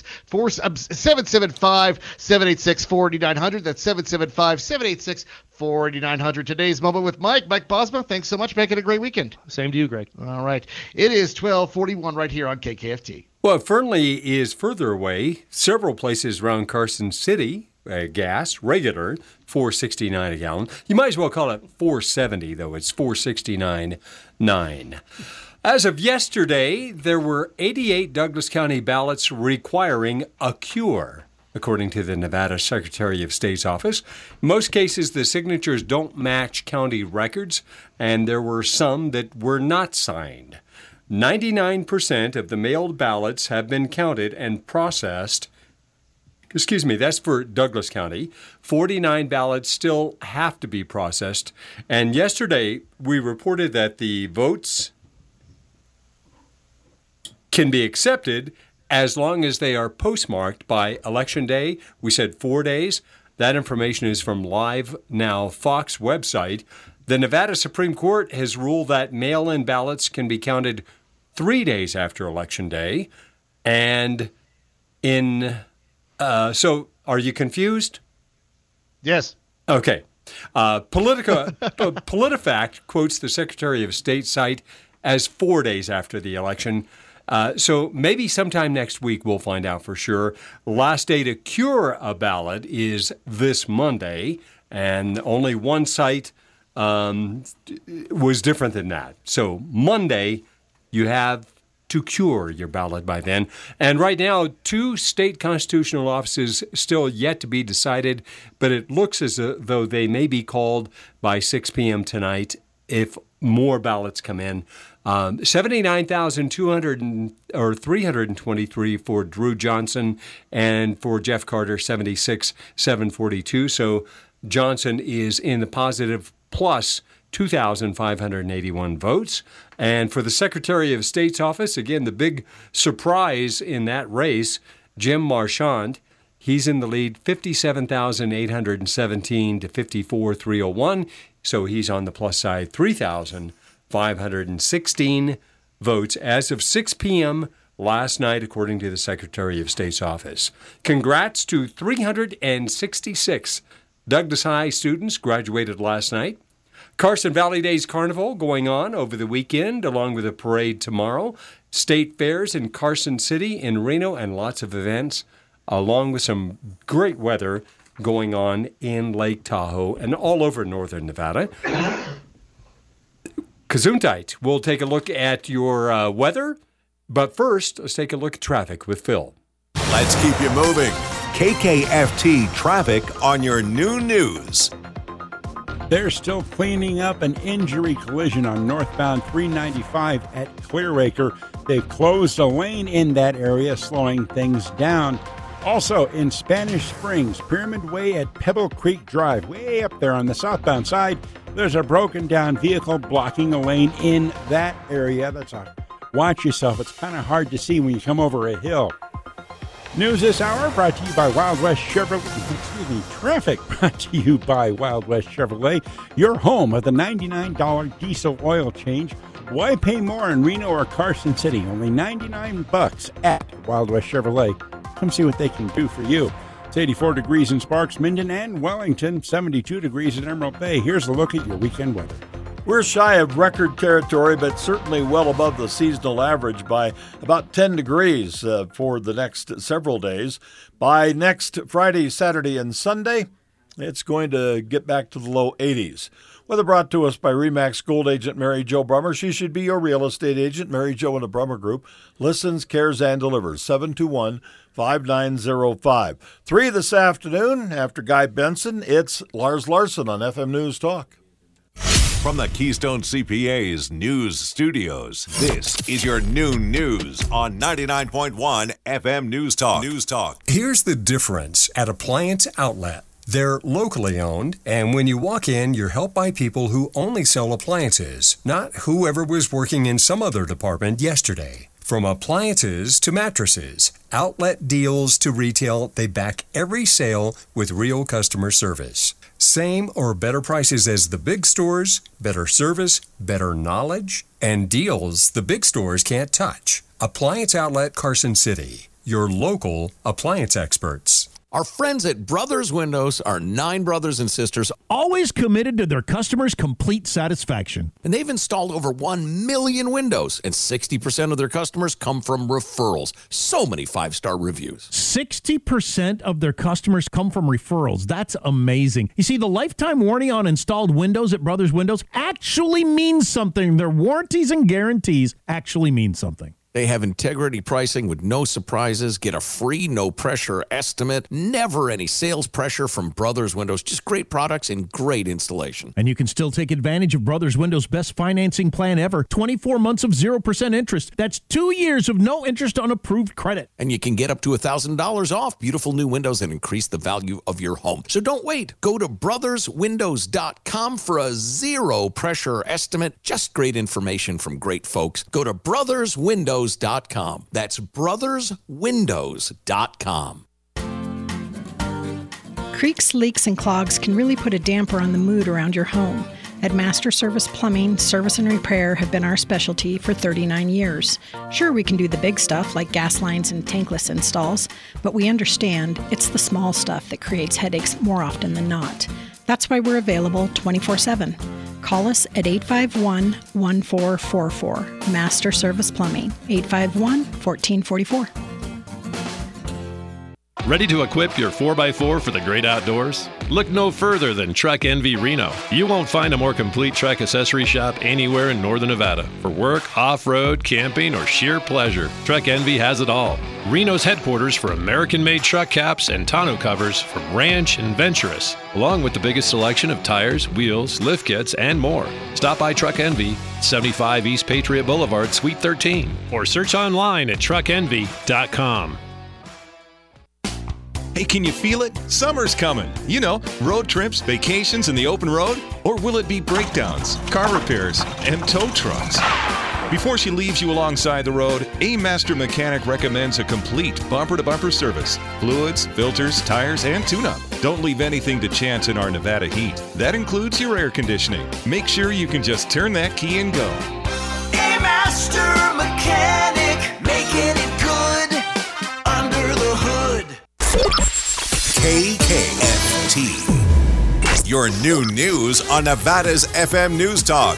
[SPEAKER 2] 775-786-4900. That's 775-786-4900. Today's Moment with Mike Bosma, thanks so much. Make it a great weekend.
[SPEAKER 10] Same to you, Greg.
[SPEAKER 2] All right. It is 12:41 right here on KKFT.
[SPEAKER 3] Well, Fernley is further away. Several places around Carson City, gas, regular, $4.69 a gallon. You might as well call it $4.70, though. It's $4.69.9. As of yesterday, there were 88 Douglas County ballots requiring a cure, according to the Nevada Secretary of State's office. In most cases, the signatures don't match county records, and there were some that were not signed. 99% of the mailed ballots have been counted and processed. That's for Douglas County. 49 ballots still have to be processed. And yesterday, we reported that the votes can be accepted as long as they are postmarked by Election Day. We said 4 days. That information is from Live Now Fox website. The Nevada Supreme Court has ruled that mail-in ballots can be counted 3 days after Election Day. And so are you confused?
[SPEAKER 2] Yes.
[SPEAKER 3] Okay. PolitiFact quotes the Secretary of State site as 4 days after the election. So maybe sometime next week we'll find out for sure. Last day to cure a ballot is this Monday, and only one site was different than that. So Monday, you have to cure your ballot by then. And right now, 2 state constitutional offices still yet to be decided, but it looks as though they may be called by 6 p.m. tonight if more ballots come in. 323 for Drew Johnson, and for Jeff Carter, 742. So Johnson is in the positive, plus 2,581 votes. And for the Secretary of State's office, again, the big surprise in that race, Jim Marchand, he's in the lead, 57,817 to 54,301. So he's on the plus side, 3,516 votes as of 6 p.m. last night, according to the Secretary of State's office. Congrats to 366 Douglas High students graduated last night. Carson Valley Days Carnival going on over the weekend, along with a parade tomorrow. State fairs in Carson City, in Reno, and lots of events, along with some great weather going on in Lake Tahoe and all over northern Nevada. Gesundheit, we'll take a look at your weather, but first, let's take a look at traffic with Phil.
[SPEAKER 1] Let's keep you moving. KKFT traffic on your new news.
[SPEAKER 11] They're still cleaning up an injury collision on northbound 395 at Clearacre. They've closed a lane in that area, slowing things down. Also in Spanish Springs, Pyramid Way at Pebble Creek Drive, way up there on the southbound side, there's a broken down vehicle blocking a lane in that area. Watch yourself. It's kind of hard to see when you come over a hill. News this hour brought to you by Wild West Chevrolet. Traffic brought to you by Wild West Chevrolet. Your home with a $99 diesel oil change. Why pay more in Reno or Carson City? Only $99 at Wild West Chevrolet. Come see what they can do for you. It's 84 degrees in Sparks, Minden, and Wellington. 72 degrees in Emerald Bay. Here's a look at your weekend weather.
[SPEAKER 12] We're shy of record territory, but certainly well above the seasonal average by about 10 degrees for the next several days. By next Friday, Saturday, and Sunday, it's going to get back to the low 80s. Weather brought to us by RE/MAX Gold agent Mary Jo Brummer. She should be your real estate agent. Mary Jo and the Brummer Group listens, cares, and delivers. 721-5905. 3 this afternoon, after Guy Benson, it's Lars Larson on FM News Talk.
[SPEAKER 1] From the Keystone CPA's News Studios, this is your noon news on 99.1 FM News Talk. News Talk.
[SPEAKER 13] Here's the difference at Appliance Outlet. They're locally owned, and when you walk in, you're helped by people who only sell appliances, not whoever was working in some other department yesterday. From appliances to mattresses, outlet deals to retail, they back every sale with real customer service. Same or better prices as the big stores, better service, better knowledge, and deals the big stores can't touch. Appliance Outlet Carson City, your local appliance experts.
[SPEAKER 8] Our friends at Brothers Windows are 9 brothers and sisters,
[SPEAKER 14] always committed to their customers' complete satisfaction.
[SPEAKER 8] And they've installed over 1 million windows, and 60% of their customers come from referrals. So many 5-star reviews.
[SPEAKER 14] 60% of their customers come from referrals. That's amazing. You see, the lifetime warranty on installed windows at Brothers Windows actually means something. Their warranties and guarantees actually mean something.
[SPEAKER 8] They have integrity pricing with no surprises. Get a free, no-pressure estimate. Never any sales pressure from Brothers Windows. Just great products and great installation.
[SPEAKER 14] And you can still take advantage of Brothers Windows' best financing plan ever. 24 months of 0% interest. That's 2 years of no interest on approved credit.
[SPEAKER 8] And you can get up to $1,000 off beautiful new windows and increase the value of your home. So don't wait. Go to brotherswindows.com for a zero-pressure estimate. Just great information from great folks. Go to brotherswindows.com. That's brotherswindows.com.
[SPEAKER 15] Creaks, leaks, and clogs can really put a damper on the mood around your home. At Master Service Plumbing, service and repair have been our specialty for 39 years. Sure, we can do the big stuff like gas lines and tankless installs, but we understand it's the small stuff that creates headaches more often than not. That's why we're available 24/7. Call us at 851-1444. Master Service Plumbing, 851-1444.
[SPEAKER 16] Ready to equip your 4x4 for the great outdoors? Look no further than Truck Envy Reno. You won't find a more complete truck accessory shop anywhere in Northern Nevada. For work, off-road, camping, or sheer pleasure, Truck Envy has it all. Reno's headquarters for American-made truck caps and tonneau covers from Ranch and Venturous, along with the biggest selection of tires, wheels, lift kits, and more. Stop by Truck Envy, 75 East Patriot Boulevard, Suite 13, or search online at truckenvy.com.
[SPEAKER 20] Hey, can you feel it? Summer's coming. You know, road trips, vacations in the open road? Or will it be breakdowns, car repairs, and tow trucks? Before she leaves you alongside the road, A Master Mechanic recommends a complete bumper-to-bumper service. Fluids, filters, tires, and tune-up. Don't leave anything to chance in our Nevada heat. That includes your air conditioning. Make sure you can just turn that key and go.
[SPEAKER 23] A Master Mechanic, making it good under the hood.
[SPEAKER 1] KKFT. Your new news on Nevada's FM News Talk.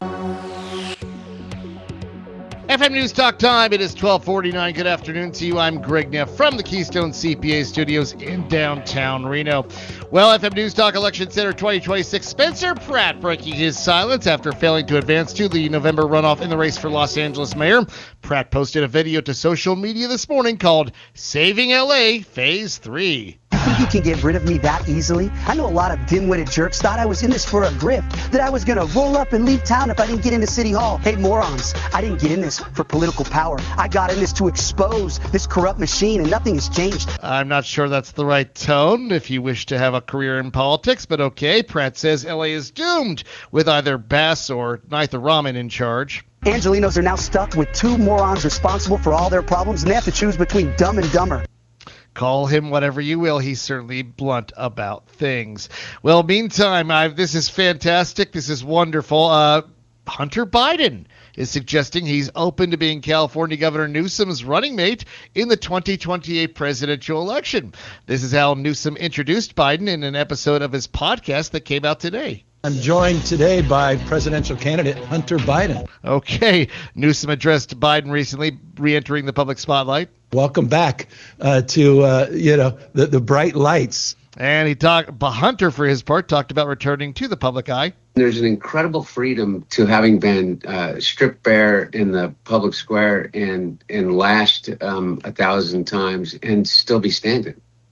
[SPEAKER 2] FM News Talk time. It is 12:49. Good afternoon to you. I'm Greg Neff from the Keystone CPA Studios in downtown Reno. Well, FM News Talk Election Center 2026. Spencer Pratt breaking his silence after failing to advance to the November runoff in the race for Los Angeles mayor. Pratt posted a video to social media this morning called Saving LA Phase 3.
[SPEAKER 17] You think you can get rid of me that easily? I know a lot of dim-witted jerks thought I was in this for a grift, that I was going to roll up and leave town if I didn't get into City Hall. Hey, morons, I didn't get in this for political power. I got in this to expose this corrupt machine, and nothing has changed.
[SPEAKER 2] I'm not sure that's the right tone if you wish to have a career in politics, but okay. Pratt says LA is doomed with either Bass or Neither Ramen in charge.
[SPEAKER 17] Angelinos are now stuck with 2 morons responsible for all their problems, and they have to choose between dumb and dumber.
[SPEAKER 2] Call him whatever you will. He's certainly blunt about things. Well, meantime, this is fantastic. This is wonderful. Hunter Biden is suggesting he's open to being California Governor Newsom's running mate in the 2028 presidential election. This is how Newsom introduced Biden in an episode of his podcast that came out today.
[SPEAKER 4] I'm joined today by presidential candidate Hunter Biden.
[SPEAKER 2] Okay. Newsom addressed Biden recently, re-entering the public spotlight.
[SPEAKER 4] Welcome back to the bright lights.
[SPEAKER 2] And Hunter, for his part, talked about returning to the public eye.
[SPEAKER 5] There's an incredible freedom to having been stripped bare in the public square and lashed 1,000 times and still be standing.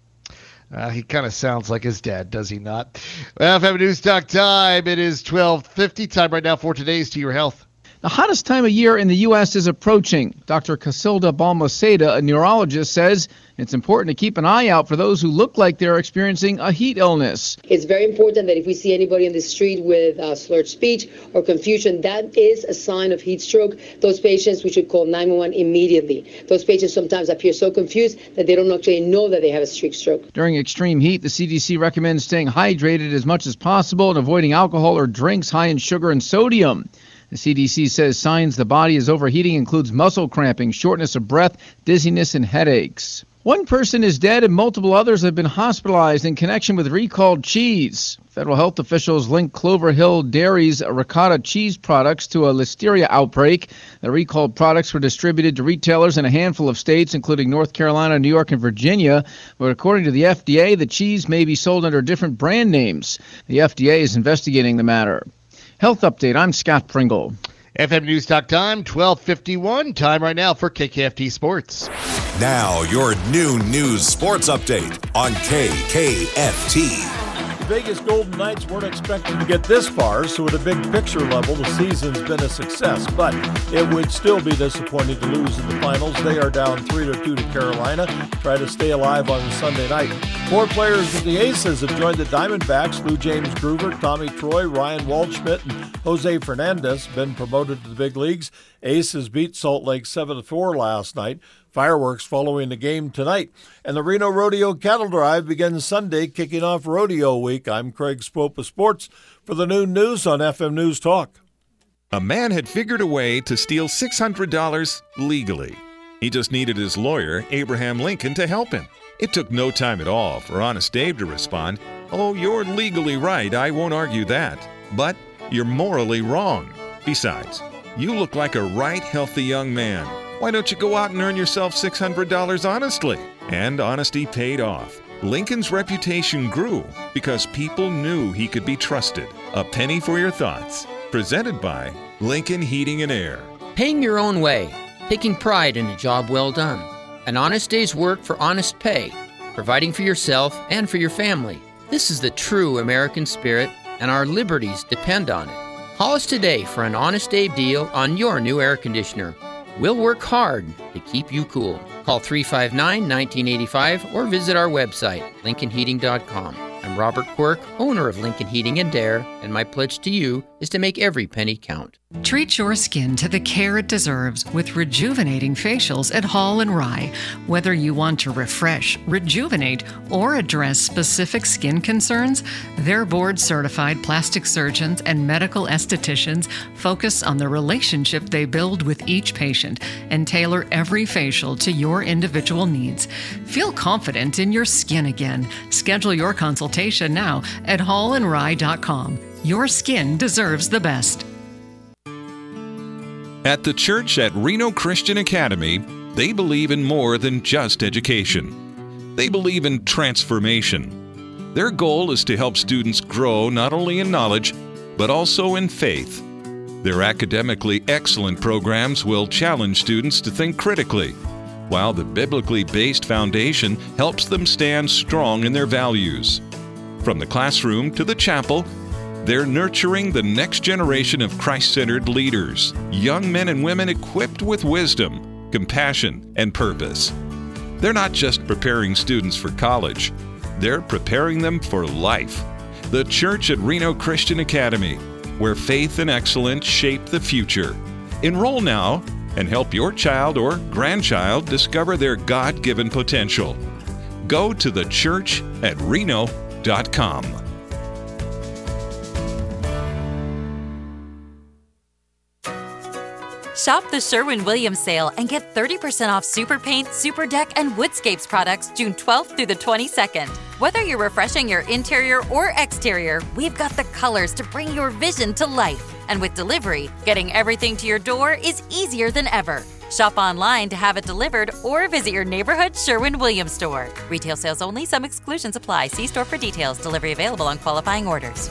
[SPEAKER 2] He kind of sounds like his dad, does he not? Well, FM News Talk time. It is 12:50. Time right now for today's To Your Health.
[SPEAKER 6] The hottest time of year in the U.S. is approaching. Dr. Casilda Balmaceda, a neurologist, says it's important to keep an eye out for those who look like they're experiencing a heat illness.
[SPEAKER 19] It's very important that if we see anybody in the street with slurred speech or confusion, that is a sign of heat stroke. Those patients, we should call 911 immediately. Those patients sometimes appear so confused that they don't actually know that they have a heat stroke.
[SPEAKER 6] During extreme heat, the CDC recommends staying hydrated as much as possible and avoiding alcohol or drinks high in sugar and sodium. The CDC says signs the body is overheating includes muscle cramping, shortness of breath, dizziness, and headaches. One person is dead and multiple others have been hospitalized in connection with recalled cheese. Federal health officials linked Clover Hill Dairy's ricotta cheese products to a listeria outbreak. The recalled products were distributed to retailers in a handful of states, including North Carolina, New York, and Virginia. But according to the FDA, the cheese may be sold under different brand names. The FDA is investigating the matter. Health Update, I'm Scott Pringle.
[SPEAKER 2] FM News Talk time, 12:51. Time right now for KKFT Sports.
[SPEAKER 1] Now, your new news sports update on KKFT.
[SPEAKER 12] The Vegas Golden Knights weren't expecting to get this far, so at a big picture level, the season's been a success. But it would still be disappointing to lose in the finals. They are down 3-2 to Carolina. Try to stay alive on Sunday night. 4 players of the Aces have joined the Diamondbacks. Lou James Groover, Tommy Troy, Ryan Waldschmidt, and Jose Fernandez been promoted to the big leagues. Aces beat Salt Lake 7-4 last night. Fireworks following the game tonight. And the Reno Rodeo Cattle Drive begins Sunday, kicking off Rodeo Week. I'm Craig Spope of Sports for the noon news on FM News Talk.
[SPEAKER 20] A man had figured a way to steal $600 legally. He just needed his lawyer, Abraham Lincoln, to help him. It took no time at all for Honest Dave to respond, "Oh, you're legally right, I won't argue that. But you're morally wrong. Besides, you look like a right healthy young man. Why don't you go out and earn yourself $600 honestly?" And honesty paid off. Lincoln's reputation grew because people knew he could be trusted. A penny for your thoughts. Presented by Lincoln Heating and Air.
[SPEAKER 21] Paying your own way. Taking pride in a job well done. An honest day's work for honest pay. Providing for yourself and for your family. This is the true American spirit, and our liberties depend on it. Call us today for an Honest Dave deal on your new air conditioner. We'll work hard to keep you cool. Call 359-1985 or visit our website, lincolnheating.com. I'm Robert Quirk, owner of Lincoln Heating and Air, and my pledge to you is to make every penny count.
[SPEAKER 22] Treat your skin to the care it deserves with rejuvenating facials at Hall & Rye. Whether you want to refresh, rejuvenate, or address specific skin concerns, their board-certified plastic surgeons and medical estheticians focus on the relationship they build with each patient and tailor every facial to your individual needs. Feel confident in your skin again. Schedule your consultation now at hallandrye.com. Your skin deserves the best.
[SPEAKER 20] At the church at Reno Christian Academy, they believe in more than just education. They believe in transformation. Their goal is to help students grow not only in knowledge, but also in faith. Their academically excellent programs will challenge students to think critically, while the biblically based foundation helps them stand strong in their values. From the classroom to the chapel, they're nurturing the next generation of Christ-centered leaders, young men and women equipped with wisdom, compassion, and purpose. They're not just preparing students for college, they're preparing them for life. The Church at Reno Christian Academy, where faith and excellence shape the future. Enroll now and help your child or grandchild discover their God-given potential. go to thechurchatReno.com.
[SPEAKER 7] Shop the Sherwin-Williams sale and get 30% off Super Paint, Super Deck, and Woodscapes products June 12th through the 22nd. Whether you're refreshing your interior or exterior, we've got the colors to bring your vision to life. And with delivery, getting everything to your door is easier than ever. Shop online to have it delivered or visit your neighborhood Sherwin-Williams store. Retail sales only. Some exclusions apply. See store for details. Delivery available on qualifying orders.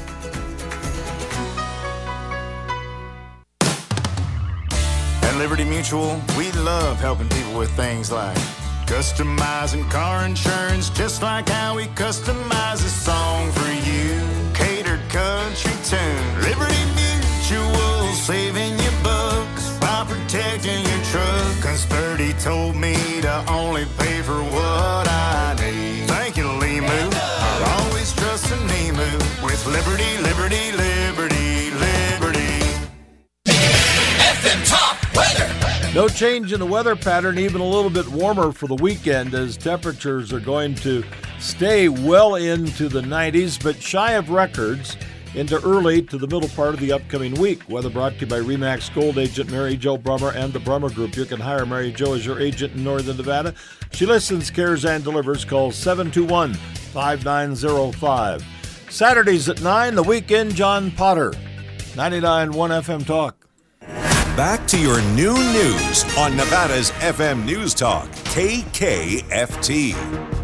[SPEAKER 9] At Liberty Mutual, we love helping people with things like customizing car insurance, just like how we customize a song for you. Catered country tune. Liberty Mutual, saving you bucks by protecting your truck. 'Cause Birdie told me to only pay for what I need. Thank you, Limu. Always trust in Limu with Liberty, Liberty, Liberty, Liberty.
[SPEAKER 23] FM Top Weather.
[SPEAKER 12] No change in the weather pattern, even a little bit warmer for the weekend as temperatures are going to stay well into the 90s, but shy of records into early to the middle part of the upcoming week. Weather brought to you by RE/MAX Gold agent Mary Jo Brummer and the Brummer Group. You can hire Mary Jo as your agent in Northern Nevada. She listens, cares, and delivers. Call 721-5905. Saturdays at 9, the weekend, John Potter. 99.1 FM Talk.
[SPEAKER 1] Back to your new news on Nevada's FM News Talk, KKFT.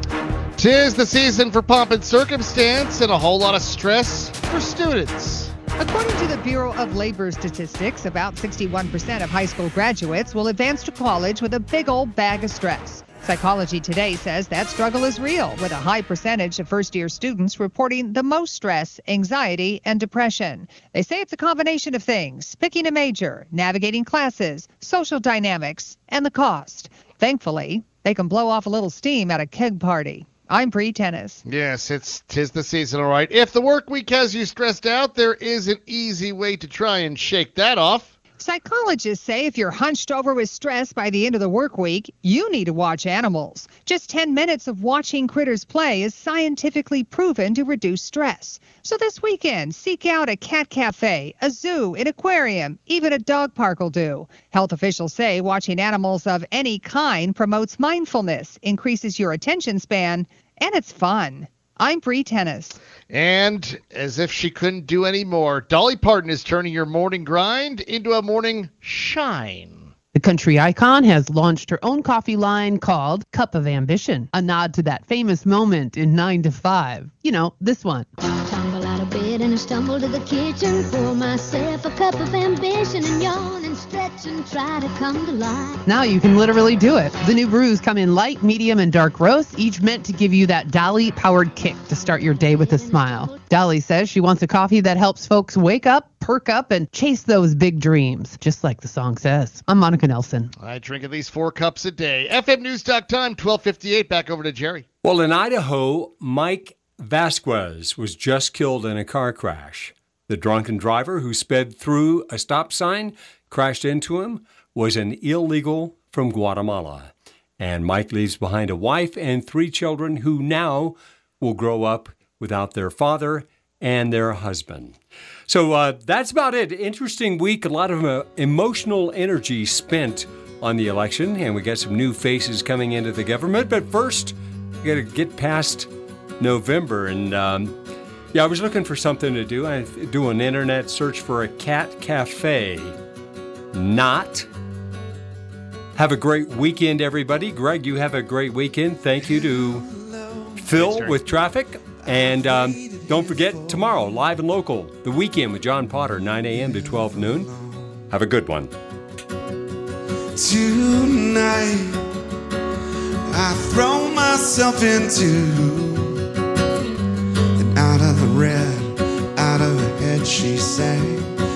[SPEAKER 2] 'Tis the season for pomp and circumstance and a whole lot of stress for students.
[SPEAKER 18] According to the Bureau of Labor Statistics, about 61% of high school graduates will advance to college with a big old bag of stress. Psychology Today says that struggle is real, with a high percentage of first-year students reporting the most stress, anxiety, and depression. They say it's a combination of things: picking a major, navigating classes, social dynamics, and the cost. Thankfully, they can blow off a little steam at a keg party. I'm Bree Tennis.
[SPEAKER 2] Yes, tis the season, all right. If the work week has you stressed out, there is an easy way to try and shake that off.
[SPEAKER 18] Psychologists say if you're hunched over with stress by the end of the work week, you need to watch animals. Just 10 minutes of watching critters play is scientifically proven to reduce stress. So this weekend, seek out a cat cafe, a zoo, an aquarium, even a dog park will do. Health officials say watching animals of any kind promotes mindfulness, increases your attention span, and it's fun. I'm Bree Tennis.
[SPEAKER 2] And as if she couldn't do any more, Dolly Parton is turning your morning grind into a morning shine.
[SPEAKER 24] The country icon has launched her own coffee line called Cup of Ambition, a nod to that famous moment in 9 to 5. You know, this one.
[SPEAKER 25] Tumble out of bed and I stumble to the kitchen, pour myself a cup of ambition and yawn and stretch and try to come to life.
[SPEAKER 24] Now you can literally do it. The new brews come in light, medium, and dark roast, each meant to give you that Dolly-powered kick to start your day with a smile. Dolly says she wants a coffee that helps folks wake up, perk up, and chase those big dreams, just like the song says. I'm Monica Nelson.
[SPEAKER 2] I drink at least 4 cups a day. FM News Talk time, 12:58. Back over to Jerry.
[SPEAKER 3] Well, in Idaho, Mike Vasquez was just killed in a car crash. The drunken driver who sped through a stop sign, crashed into him, was an illegal from Guatemala. And Mike leaves behind a wife and 3 children who now will grow up without their father and their husband. So that's about it. Interesting week. A lot of emotional energy spent on the election, and we got some new faces coming into the government. But first, we got to get past November. And I was looking for something to do. I do an internet search for a cat cafe. Not. Have a great weekend, everybody. Greg, you have a great weekend. Thank you to Phil with traffic. And don't forget, tomorrow, live and local, The Weekend with John Potter, 9 a.m. to 12 noon. Have a good one.
[SPEAKER 23] Tonight, I throw myself into and out of the red, out of her head, she sang.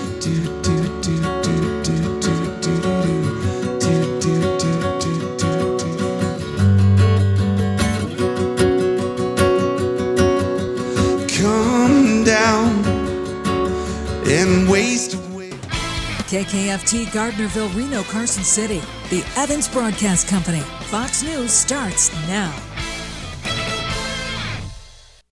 [SPEAKER 23] And waste away.
[SPEAKER 26] KKFT Gardnerville, Reno, Carson City. The Evans Broadcast Company. Fox News starts now.